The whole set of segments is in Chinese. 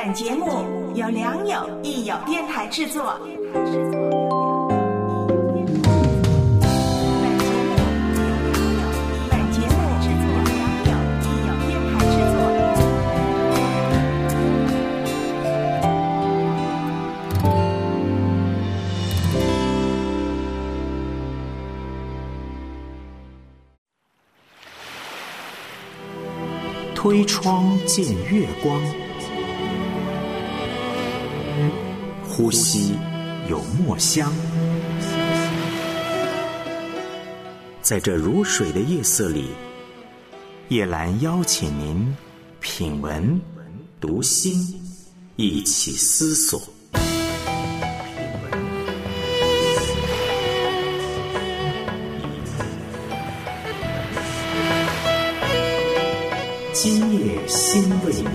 本节目由良友益友电台制作。 推窗见月光，呼吸有墨香。在这如水的夜色里，叶兰邀请您品文读心，一起思索。今夜心未眠。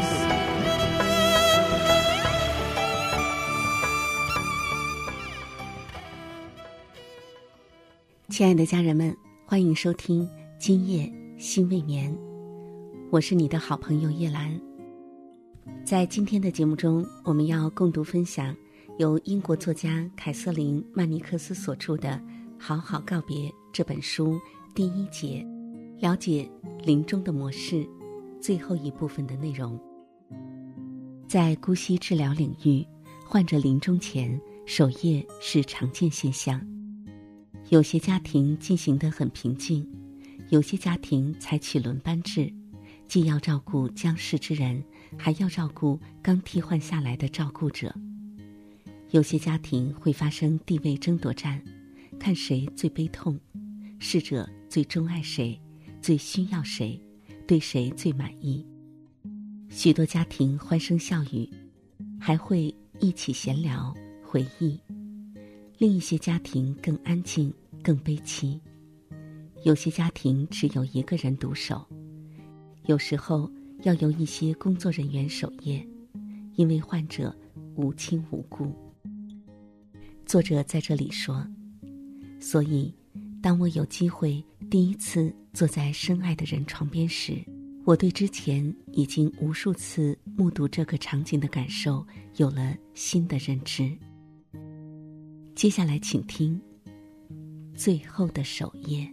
亲爱的家人们，欢迎收听今夜心未眠，我是你的好朋友叶兰。在今天的节目中，我们要共同分享由英国作家凯瑟琳·曼尼克斯所著的《好好告别》这本书第一节，了解临终的模式最后一部分的内容。在姑息治疗领域，患者临终前守夜是常见现象。有些家庭进行得很平静，有些家庭采取轮班制，既要照顾将逝之人，还要照顾刚替换下来的照顾者。有些家庭会发生地位争夺战，看谁最悲痛，逝者最钟爱谁，最需要谁，对谁最满意。许多家庭欢声笑语，还会一起闲聊回忆。另一些家庭更安静更悲戚，有些家庭只有一个人独守，有时候要由一些工作人员守夜，因为患者无亲无故。作者在这里说，所以当我有机会第一次坐在深爱的人床边时，我对之前已经无数次目睹这个场景的感受有了新的认知。接下来请听最后的守夜。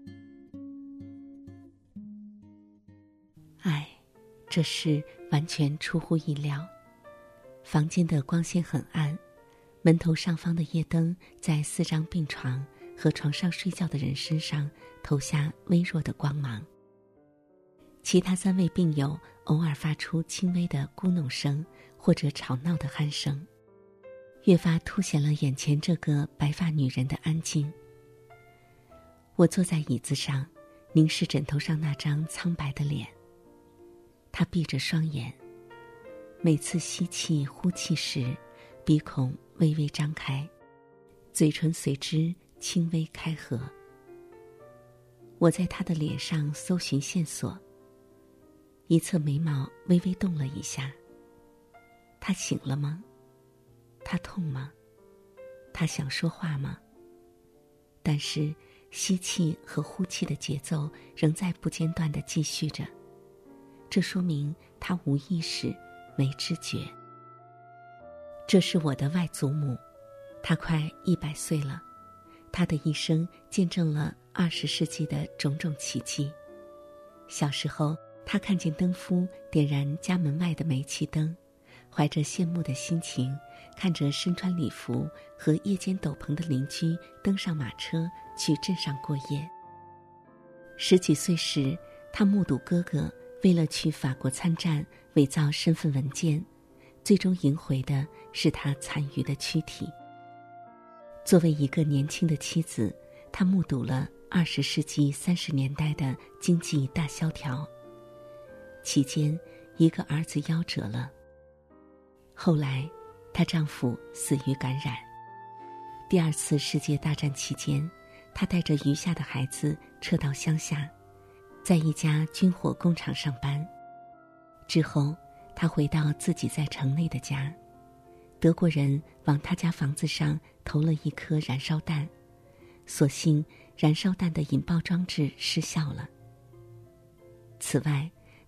这事完全出乎意料。房间的光线很暗，门头上方的夜灯在4张病床和床上睡觉的人身上投下微弱的光芒。其他3位病友偶尔发出轻微的咕哝声或者吵闹的鼾声，越发凸显了眼前这个白发女人的安静。我坐在椅子上，凝视枕头上那张苍白的脸。她闭着双眼，每次吸气呼气时，鼻孔微微张开，嘴唇随之轻微开合。我在她的脸上搜寻线索，一侧眉毛微微动了一下。她醒了吗？她痛吗？她想说话吗？但是吸气和呼气的节奏仍在不间断地继续着，这说明她无意识没知觉。这是我的外祖母，她快100岁了，她的一生见证了20世纪的种种奇迹。小时候，她看见灯夫点燃家门外的煤气灯，怀着羡慕的心情，看着身穿礼服和夜间斗篷的邻居登上马车去镇上过夜。10几岁时，她目睹哥哥为了去法国参战伪造身份文件，最终赢回的是他残余的躯体。作为一个年轻的妻子，她目睹了20世纪30年代的经济大萧条，期间一个儿子夭折了。后来她丈夫死于感染。第2次世界大战期间，她带着余下的孩子撤到乡下，在一家军火工厂上班。之后她回到自己在城内的家，德国人往她家房子上投了一颗燃烧弹，所幸燃烧弹的引爆装置失效了。此外，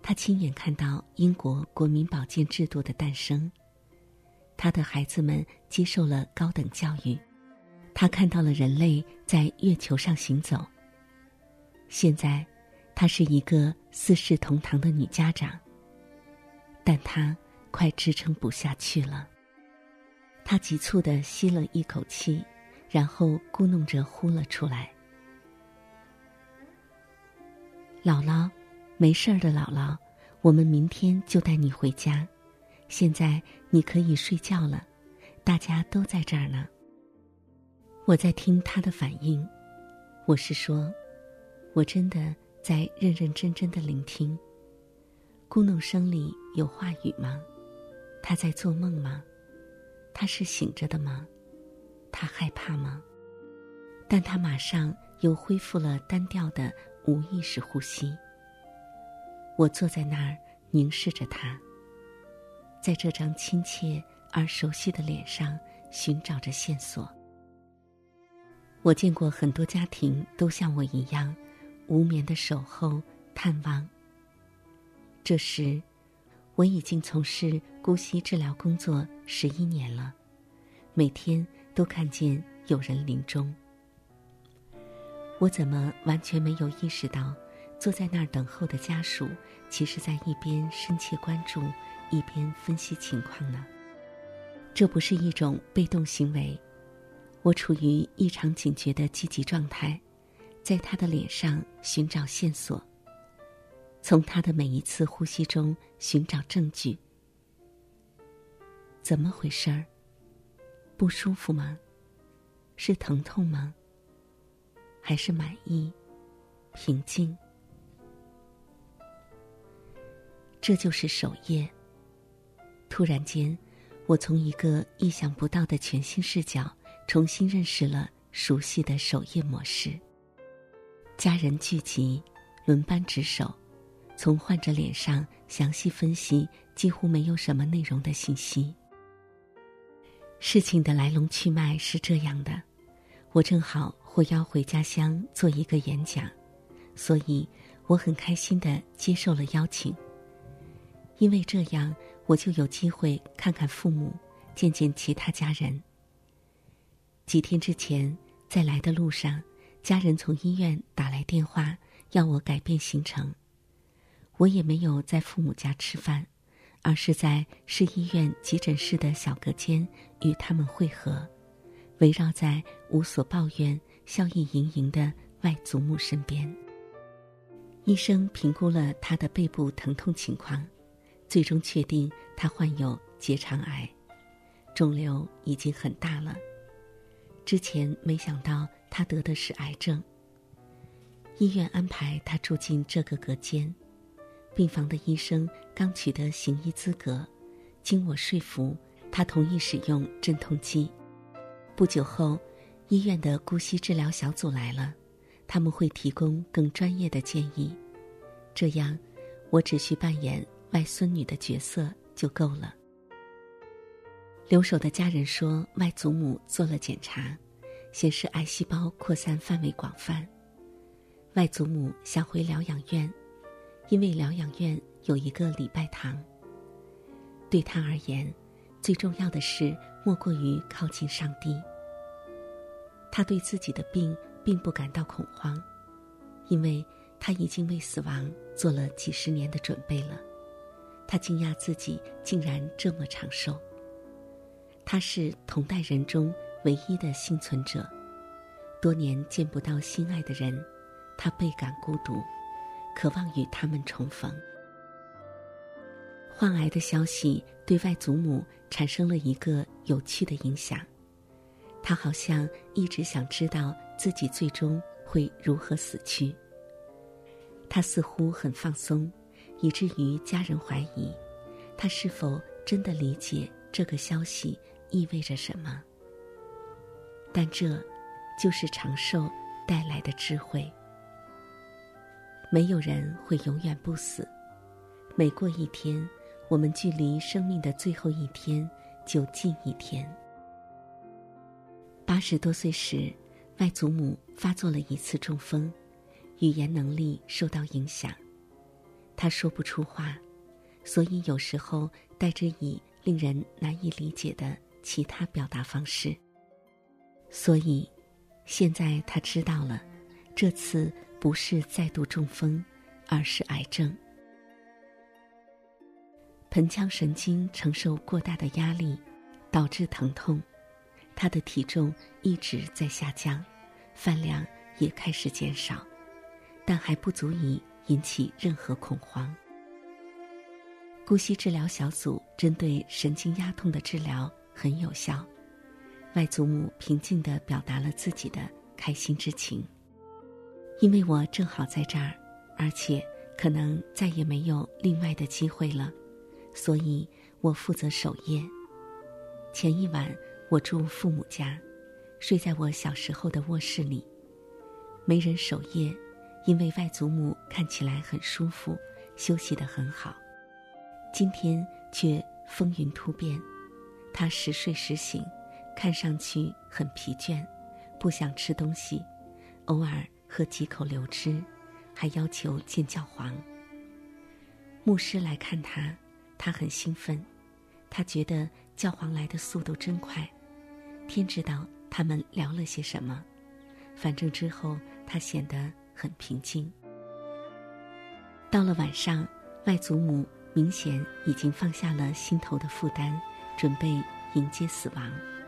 他亲眼看到英国国民保健制度的诞生，他的孩子们接受了高等教育，他看到了人类在月球上行走。现在她是一个四世同堂的女家长，但她快支撑不下去了。她急促地吸了一口气，然后咕哝着呼了出来。姥姥，没事儿的姥姥，我们明天就带你回家，现在你可以睡觉了，大家都在这儿呢。我在听她的反应，我是说，我真的在认认真真的聆听。咕哝声里有话语吗？他在做梦吗？他是醒着的吗？他害怕吗？但他马上又恢复了单调的无意识呼吸。我坐在那儿凝视着他，在这张亲切而熟悉的脸上寻找着线索。我见过很多家庭都像我一样无眠的守候探望。这时我已经从事姑息治疗工作11年了，每天都看见有人临终。我怎么完全没有意识到坐在那儿等候的家属其实在一边深切关注一边分析情况呢？这不是一种被动行为，我处于异常警觉的积极状态，在他的脸上寻找线索，从他的每一次呼吸中寻找证据。怎么回事儿？不舒服吗？是疼痛吗？还是满意、平静？这就是守夜。突然间，我从一个意想不到的全新视角重新认识了熟悉的守夜模式。家人聚集，轮班值守，从患者脸上详细分析几乎没有什么内容的信息。事情的来龙去脉是这样的，我正好获邀回家乡做一个演讲，所以我很开心地接受了邀请。因为这样，我就有机会看看父母，见见其他家人。几天之前，在来的路上，家人从医院打来电话，要我改变行程。我也没有在父母家吃饭，而是在市医院急诊室的小隔间与他们会合，围绕在无所抱怨、笑意盈盈的外祖母身边。医生评估了他的背部疼痛情况，最终确定他患有结肠癌，肿瘤已经很大了。之前没想到他得的是癌症。医院安排他住进这个隔间，病房的医生刚取得行医资格，经我说服，他同意使用镇痛剂。不久后，医院的姑息治疗小组来了，他们会提供更专业的建议，这样我只需扮演外孙女的角色就够了。留守的家人说，外祖母做了检查，显示癌细胞扩散范围广泛。外祖母想回疗养院，因为疗养院有一个礼拜堂。对他而言，最重要的事莫过于靠近上帝。他对自己的病并不感到恐慌，因为他已经为死亡做了几十年的准备了。他惊讶自己竟然这么长寿。他是同代人中唯一的幸存者，多年见不到心爱的人，他倍感孤独，渴望与他们重逢。患癌的消息对外祖母产生了一个有趣的影响，他好像一直想知道自己最终会如何死去。他似乎很放松，以至于家人怀疑他是否真的理解这个消息意味着什么。但这就是长寿带来的智慧。没有人会永远不死，每过一天，我们距离生命的最后一天就近一天。80多岁时，外祖母发作了一次中风，语言能力受到影响。 他说不出话，所以有时候带着以令人难以理解的其他表达方式。所以现在他知道了，这次不是再度中风，而是癌症。盆腔神经承受过大的压力，导致疼痛，他的体重一直在下降，饭量也开始减少，但还不足以引起任何恐慌。姑息治疗小组针对神经压痛的治疗很有效，外祖母平静地表达了自己的开心之情。因为我正好在这儿，而且可能再也没有另外的机会了，所以我负责守夜。前一晚我住父母家，睡在我小时候的卧室里，没人守夜，因为外祖母看起来很舒服，休息得很好。今天却风云突变，她时睡时醒，看上去很疲倦，不想吃东西，偶尔喝几口流汁，还要求见教皇。牧师来看他，他很兴奋，他觉得教皇来的速度真快，天知道他们聊了些什么，反正之后他显得很平静。到了晚上，外祖母明显已经放下了心头的负担，准备迎接死亡。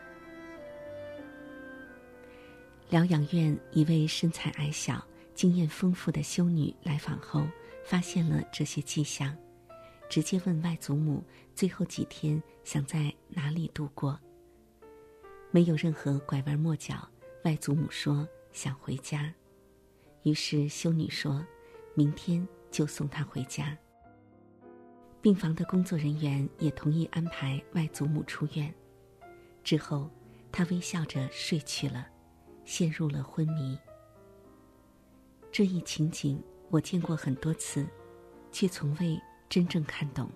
疗养院一位身材矮小、经验丰富的修女来访后，发现了这些迹象，直接问外祖母最后几天想在哪里度过。没有任何拐弯抹角，外祖母说想回家。于是修女说明天就送她回家。病房的工作人员也同意安排外祖母出院。之后她微笑着睡去了，陷入了昏迷。这一情景我见过很多次，却从未真正看懂。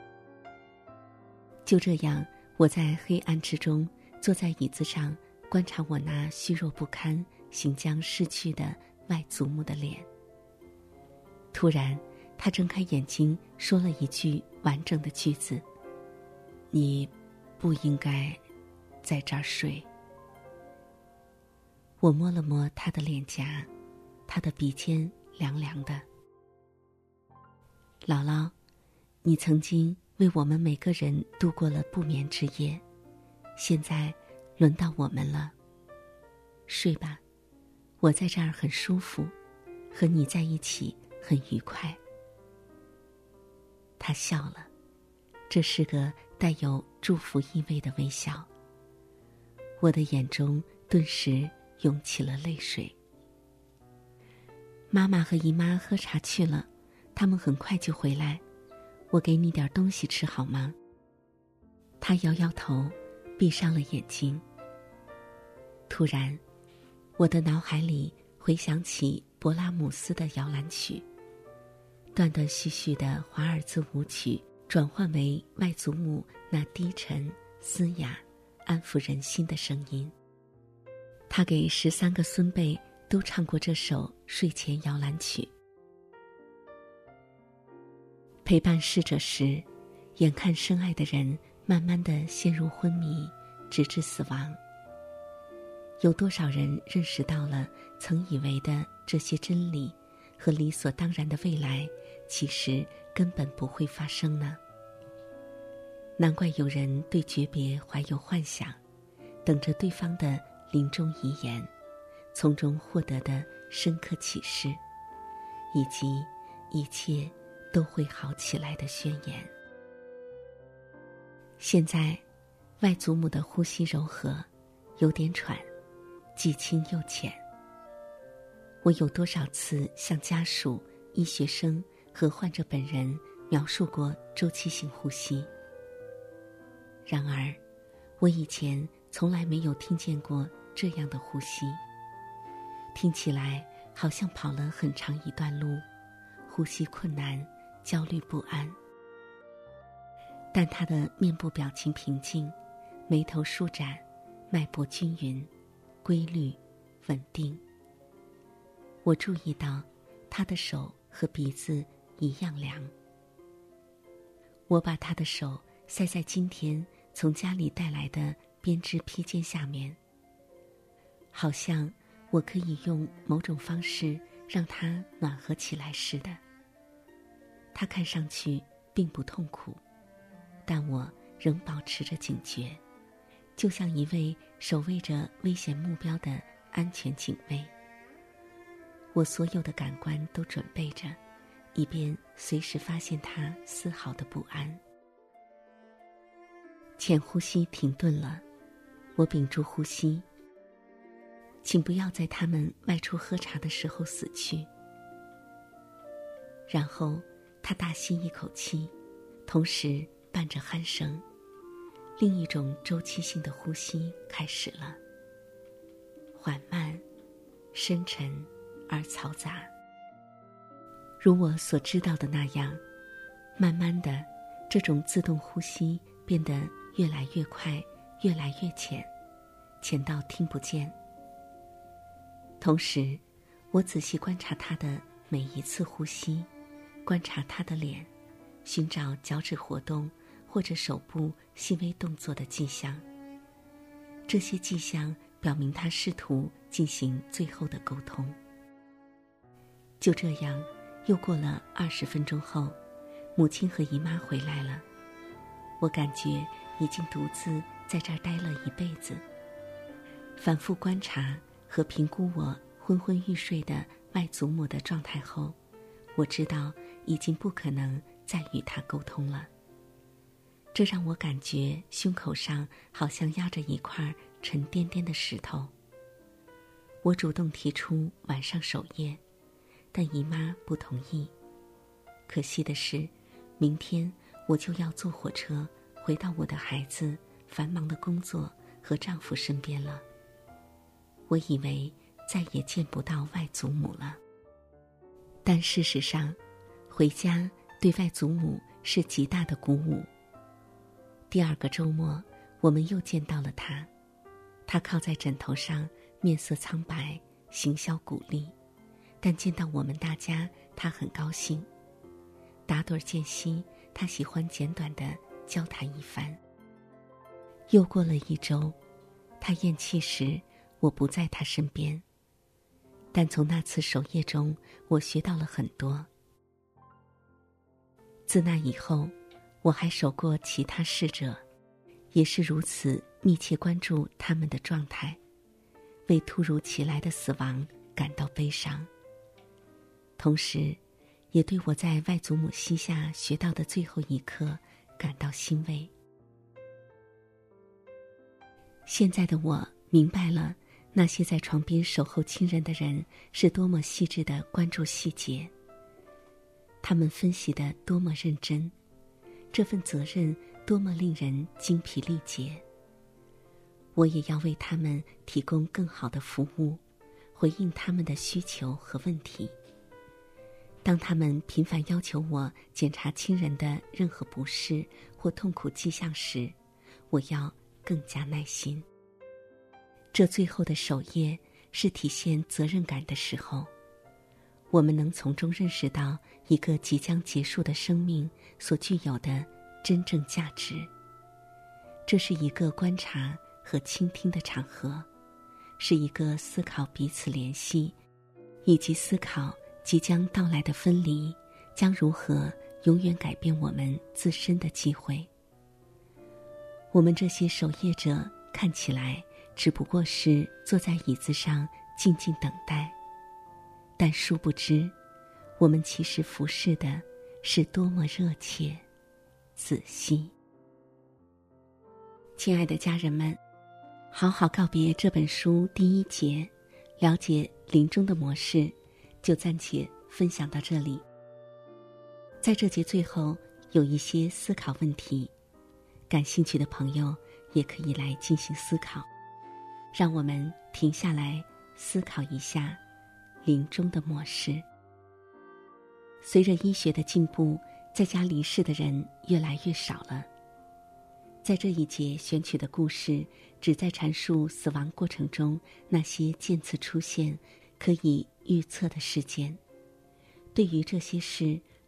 就这样，我在黑暗之中坐在椅子上，观察我那虚弱不堪、行将逝去的外祖母的脸。突然他睁开眼睛，说了一句完整的句子：你不应该在这儿睡。我摸了摸他的脸颊，他的鼻尖凉凉的。姥姥，你曾经为我们每个人度过了不眠之夜，现在轮到我们了。睡吧，我在这儿很舒服，和你在一起很愉快。他笑了，这是个带有祝福意味的微笑。我的眼中顿时涌起了泪水。妈妈和姨妈喝茶去了，他们很快就回来，我给你点东西吃好吗？他摇摇头，闭上了眼睛。突然，我的脑海里回想起勃拉姆斯的摇篮曲，断断续续的华尔兹舞曲转换为外祖母那低沉、嘶哑、安抚人心的声音。他给13个孙辈都唱过这首睡前摇篮曲。陪伴逝者时，眼看深爱的人慢慢地陷入昏迷，直至死亡。有多少人认识到了曾以为的这些真理和理所当然的未来，其实根本不会发生呢？难怪有人对诀别怀有幻想，等着对方的临终遗言，从中获得的深刻启示，以及一切都会好起来的宣言。现在，外祖母的呼吸柔和，有点喘，既轻又浅。我有多少次向家属、医学生和患者本人描述过周期性呼吸？然而，我以前从来没有听见过这样的呼吸，听起来好像跑了很长一段路，呼吸困难，焦虑不安。但他的面部表情平静，眉头舒展，脉搏均匀，规律，稳定。我注意到他的手和鼻子一样凉。我把他的手塞在今天从家里带来的编织披肩下面，好像我可以用某种方式让它暖和起来似的。它看上去并不痛苦，但我仍保持着警觉，就像一位守卫着危险目标的安全警卫。我所有的感官都准备着，以便随时发现它丝毫的不安。浅呼吸停顿了，我屏住呼吸。请不要在他们外出喝茶的时候死去。然后他大吸一口气，同时伴着鼾声，另一种周期性的呼吸开始了，缓慢、深沉而嘈杂。如我所知道的那样，慢慢的，这种自动呼吸变得越来越快，越来越浅，浅到听不见。同时，我仔细观察他的每一次呼吸，观察他的脸，寻找脚趾活动或者手部细微动作的迹象。这些迹象表明他试图进行最后的沟通。就这样，又过了20分钟后，母亲和姨妈回来了。我感觉已经独自在这儿待了一辈子。反复观察和评估我昏昏欲睡的外祖母的状态后，我知道已经不可能再与她沟通了。这让我感觉胸口上好像压着一块沉甸甸的石头。我主动提出晚上守夜，但姨妈不同意。可惜的是，明天我就要坐火车回到我的孩子、繁忙的工作和丈夫身边了。我以为再也见不到外祖母了，但事实上，回家对外祖母是极大的鼓舞。第2个周末，我们又见到了她。她靠在枕头上，面色苍白，行销鼓励，但见到我们大家，她很高兴。打盹间隙，她喜欢简短的交谈一番。又过了1周，她咽气时，我不在她身边。但从那次守夜中，我学到了很多。自那以后，我还守过其他逝者，也是如此密切关注他们的状态，为突如其来的死亡感到悲伤，同时也对我在外祖母膝下学到的最后一课感到欣慰。现在的我明白了，那些在床边守候亲人的人是多么细致地关注细节，他们分析得多么认真，这份责任多么令人精疲力竭。我也要为他们提供更好的服务，回应他们的需求和问题。当他们频繁要求我检查亲人的任何不适或痛苦迹象时，我要更加耐心。这最后的守夜是体现责任感的时候，我们能从中认识到一个即将结束的生命所具有的真正价值。这是一个观察和倾听的场合，是一个思考彼此联系，以及思考即将到来的分离将如何永远改变我们自身的机会。我们这些守夜者看起来只不过是坐在椅子上静静等待，但殊不知，我们其实服侍的是多么热切、仔细。亲爱的家人们，好好告别这本书第1节，了解临终的模式，就暂且分享到这里。在这节最后有一些思考问题，感兴趣的朋友也可以来进行思考。让我们停下来思考一下临终的模式。随着医学的进步，在家离世的人越来越少了。在这一节选取的故事，旨在阐述死亡过程中那些渐次出现、可以预测的事件。对于这些事，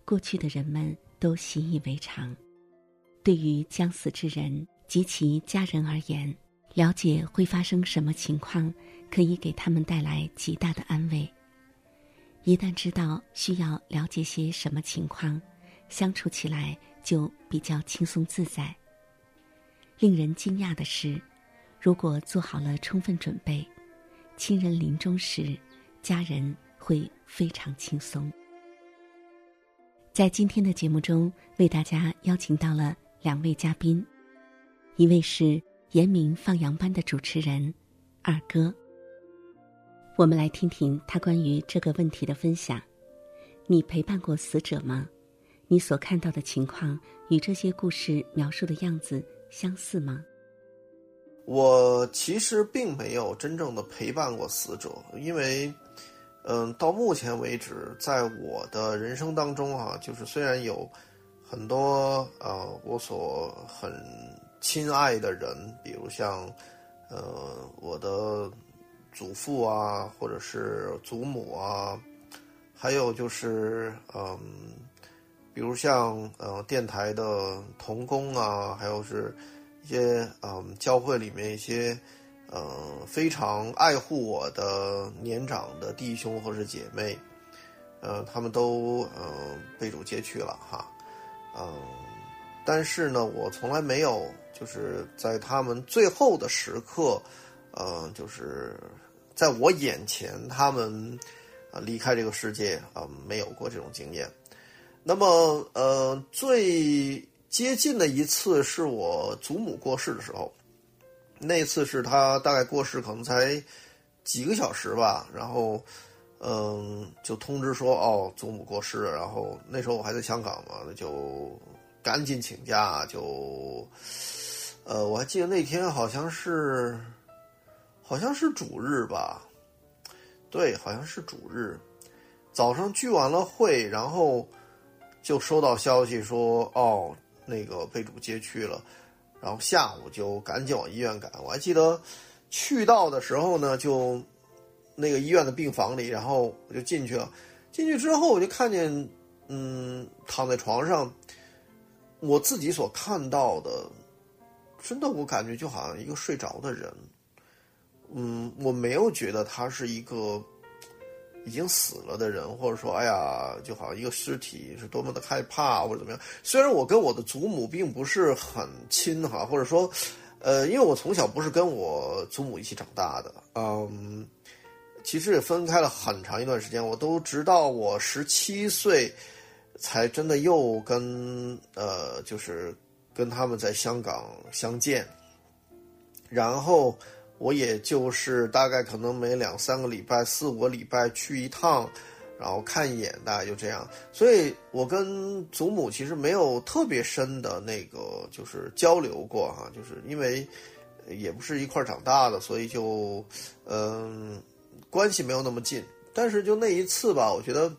过去的人们都习以为常。对于将死之人及其家人而言，了解会发生什么情况，可以给他们带来极大的安慰。一旦知道需要了解些什么情况，相处起来就比较轻松自在。令人惊讶的是，如果做好了充分准备，亲人临终时，家人会非常轻松。在今天的节目中，为大家邀请到了2位嘉宾，一位是严明放羊班的主持人二哥。我们来听听他关于这个问题的分享。你陪伴过死者吗？你所看到的情况与这些故事描述的样子相似吗？ 我其实并没有真正的陪伴过死者，因为到目前为止，在我的人生当中就是虽然有很多我所很亲爱的人，比如像我的祖父啊，或者是祖母啊，还有就是比如像电台的同工啊，还有是一些教会里面一些非常爱护我的年长的弟兄或是姐妹，他们都被主接去了哈。但是呢，我从来没有就是在他们最后的时刻，就是在我眼前他们离开这个世界没有过这种经验。那么最接近的一次是我祖母过世的时候，那次是她大概过世可能才几个小时吧，然后就通知说祖母过世了，然后那时候我还在香港嘛，就赶紧请假，就我还记得那天好像是主日吧，对，好像是主日，早上聚完了会，然后就收到消息说那个被主接去了，然后下午就赶紧往医院赶。我还记得去到的时候呢，就那个医院的病房里，然后我就进去了。进去之后我就看见躺在床上，我自己所看到的，真的我感觉就好像一个睡着的人。我没有觉得他是一个已经死了的人，或者说就好像一个尸体是多么的害怕或者怎么样。虽然我跟我的祖母并不是很亲哈，或者说因为我从小不是跟我祖母一起长大的，其实也分开了很长一段时间，我都直到我17岁才真的又跟就是跟他们在香港相见，然后我也就是大概可能每2-3个礼拜、4-5个礼拜去一趟，然后看一眼，大概就这样。所以我跟祖母其实没有特别深的那个就是交流过哈，就是因为也不是一块长大的，所以就关系没有那么近。但是就那一次吧，我觉得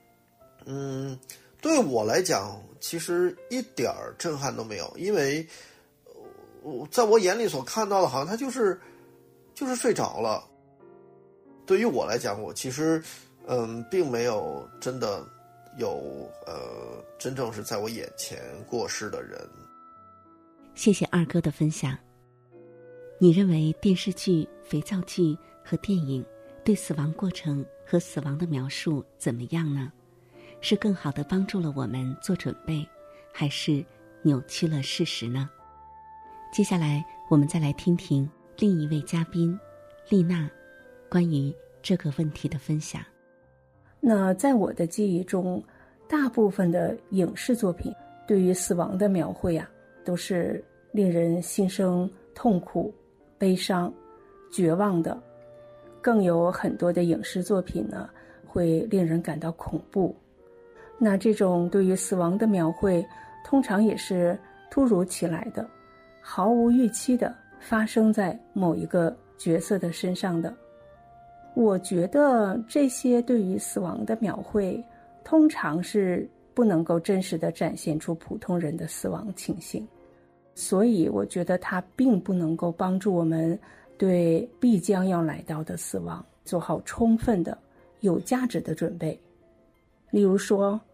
对我来讲其实一点震撼都没有，因为在我眼里所看到的好像他就是睡着了。对于我来讲，我其实并没有真的有真正是在我眼前过世的人。 谢谢二哥的分享。你认为电视剧、肥皂剧和电影对死亡过程和死亡的描述怎么样呢？是更好地帮助了我们做准备，还是扭曲了事实呢？接下来我们再来听听另一位嘉宾丽娜关于这个问题的分享。 那在我的记忆中，大部分的影视作品对于死亡的描绘都是令人心生痛苦、悲伤、绝望的。更有很多的影视作品呢，会令人感到恐怖。那这种对于死亡的描绘，通常也是突如其来的，毫无预期的发生在某一个角色的身上的。我觉得这些对于死亡的描绘，通常是不能够真实的展现出普通人的死亡情形，所以我觉得它并不能够帮助我们对必将要来到的死亡做好充分的有价值的准备。例如说，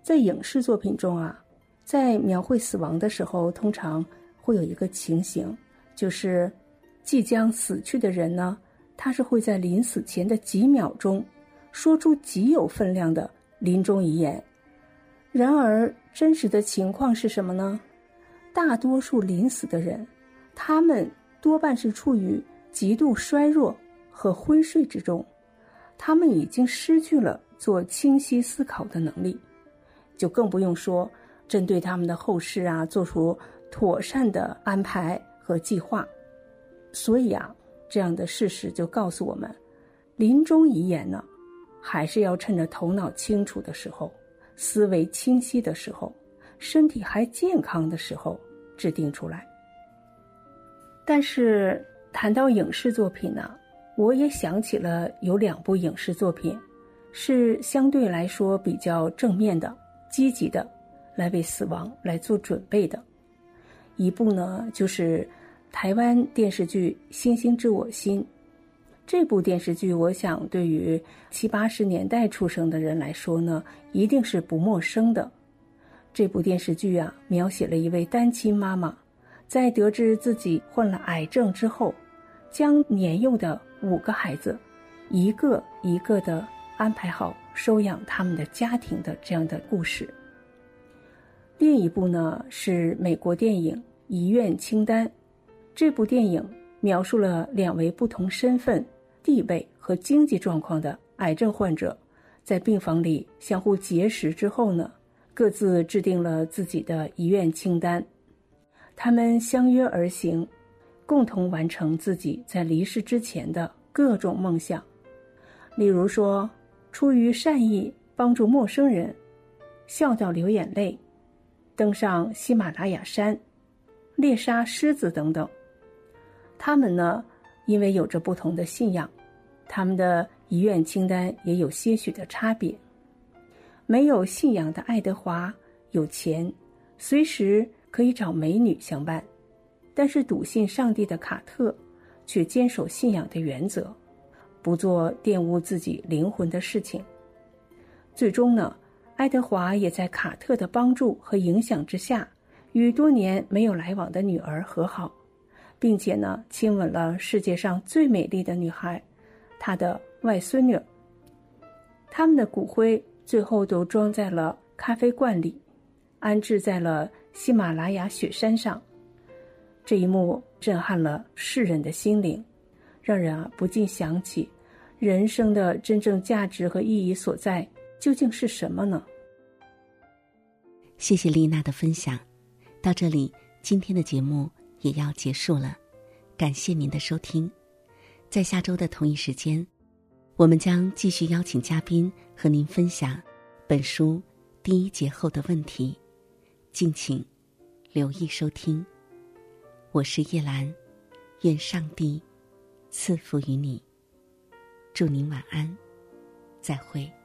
在影视作品中啊，在描绘死亡的时候，通常会有一个情形，就是即将死去的人呢，他是会在临死前的几秒钟说出极有分量的临终遗言。然而真实的情况是什么呢？大多数临死的人，他们多半是处于极度衰弱和昏睡之中，他们已经失去了做清晰思考的能力，就更不用说针对他们的后事啊做出妥善的安排和计划。所以啊，这样的事实就告诉我们，临终遗言呢，还是要趁着头脑清楚的时候，思维清晰的时候，身体还健康的时候制定出来。但是谈到影视作品呢，我也想起了有2部影视作品是相对来说比较正面的、积极的，来为死亡来做准备的。一部呢，就是台湾电视剧《星星知我心》。这部电视剧我想对于70、80年代出生的人来说呢，一定是不陌生的。这部电视剧啊，描写了一位单亲妈妈，在得知自己患了癌症之后，将年幼的5个孩子一个一个的安排好收养他们的家庭的这样的故事。另一部呢，是美国电影《遗愿清单》。这部电影描述了2位不同身份、地位和经济状况的癌症患者在病房里相互结识之后呢，各自制定了自己的遗愿清单。他们相约而行，共同完成自己在离世之前的各种梦想。例如说，出于善意帮助陌生人，笑到流眼泪，登上喜马拉雅山，猎杀狮子等等。他们呢，因为有着不同的信仰，他们的遗愿清单也有些许的差别。没有信仰的爱德华有钱，随时可以找美女相伴，但是笃信上帝的卡特却坚守信仰的原则，不做玷污自己灵魂的事情。最终呢，爱德华也在卡特的帮助和影响之下，与多年没有来往的女儿和好，并且呢，亲吻了世界上最美丽的女孩，她的外孙女。他们的骨灰最后都装在了咖啡罐里，安置在了喜马拉雅雪山上。这一幕震撼了世人的心灵，让人不禁想起人生的真正价值和意义所在究竟是什么呢？ 谢谢丽娜的分享。到这里，今天的节目也要结束了，感谢您的收听。在下周的同一时间，我们将继续邀请嘉宾和您分享本书第1节后的问题，敬请留意收听。我是叶兰，愿上帝赐福于你，祝您晚安，再会。